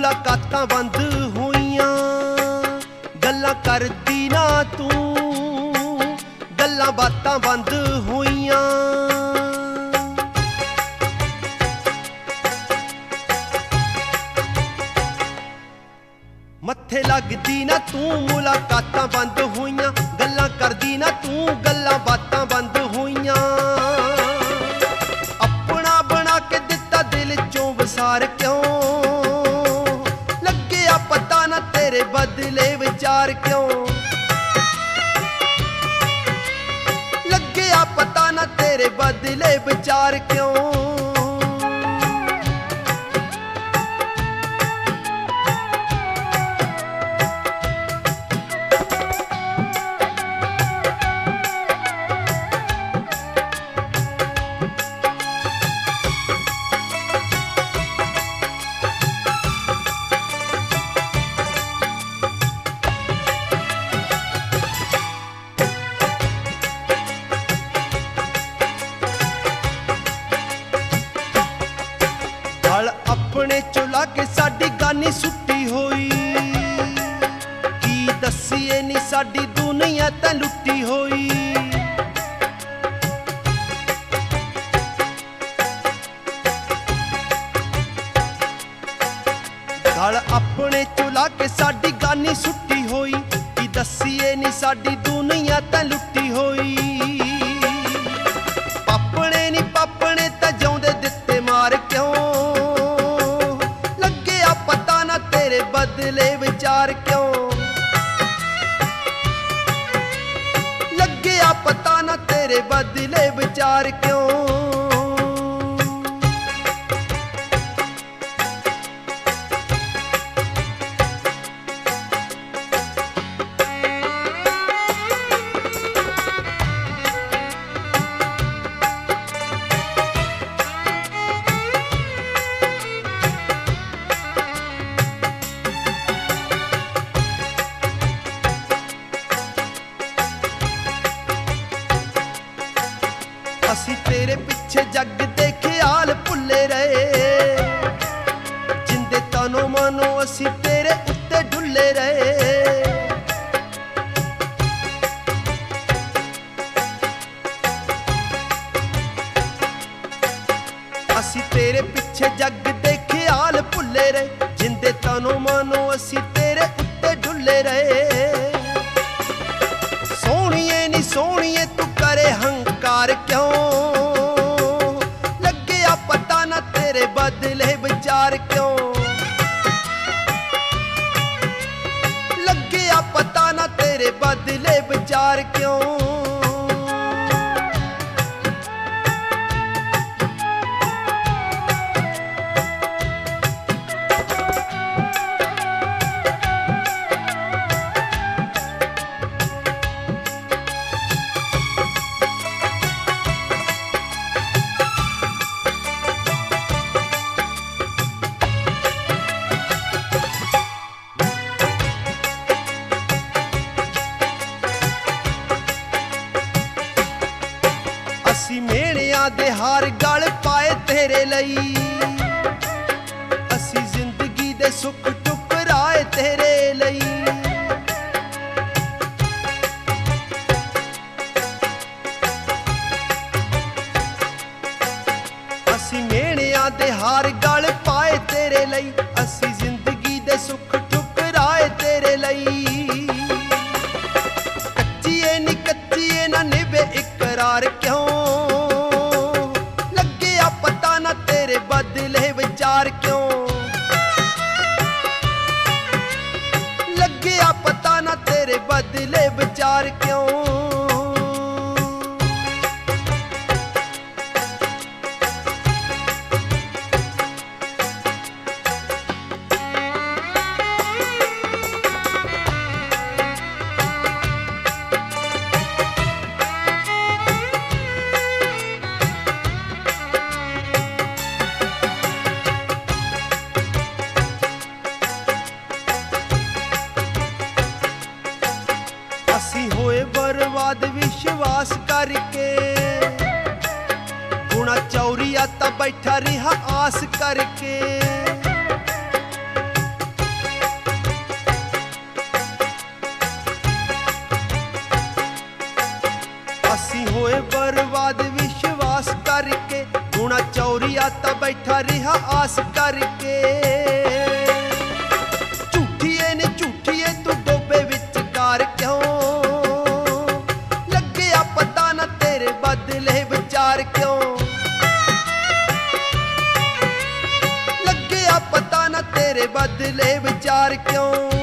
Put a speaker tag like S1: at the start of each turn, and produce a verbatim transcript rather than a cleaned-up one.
S1: मुलाकातां बंद होईयां, गल्लां करदी ना तू, गल्लां बातां बंद होईयां। मत्थे लगदी ना तू, मुलाकातां बंद होईयां, गल्लां करदी ना तू, गल्लां बातां बंद होईयां। अपना बना के दिता दिल चों वसार क्यों, लग्गिया पता ना तेरे बदले विचार क्यों, लग्गिया पता ना तेरे बदले विचार क्यों। अपने चुला के साडी गानी सुट्टी होई, की दसीए नी साडी दुनिया ते लुट्टी होई। गल अपने चुला के साडी गानी सुट्टी होई, की दसीए नी साडी दुनिया ते लुट्टी होई। पापने नी पापने ते जाउंदे दित्ते मार क्यों, तेरे बदले विचार क्यों, लग्गिया पता ना तेरे बदले विचार क्यों। असी तेरे पिछे जग दे ख्याल भुले रहे, जिंदे तनो मनो असी तेरे उत्ते डुले रहे। असी तेरे पिछे जग दे ख्याल भुले रहे, जिंदे तनो मनो असी तेरे उत्ते डुले रहे। सोहणिए नी सोहणिए तू करे हंकार क्यों, लग्गिया पता ना तेरे बदले विचार क्यों, लग्गिया पता ना तेरे बदले विचार क्यों। असी मेहणियां दे हार गल पाए तेरे लई, असी जिंदगी दे सुख ठुकराए तेरे लई। असी मेहणियां दे हार गल पाए तेरे लई, असी जिंदगी दे सुख ठुकराए तेरे लई। कच्चिए नी कच्चिए ना निभे इकरार क्यों, लग्गिया पता ना तेरे बदले विचार क्यों, लग्गिया पता ना तेरे बदले विचार क्यों। बर्बाद विश्वास करके, गुणा चौरिया ता बैठा रिहा आस करके। खास करके। झूठिए नी झूठिए तू डोबे विचकार क्यों, लग्या पता ना तेरे बदले विचार क्यों, लग्या पता ना तेरे बदले विचार क्यों।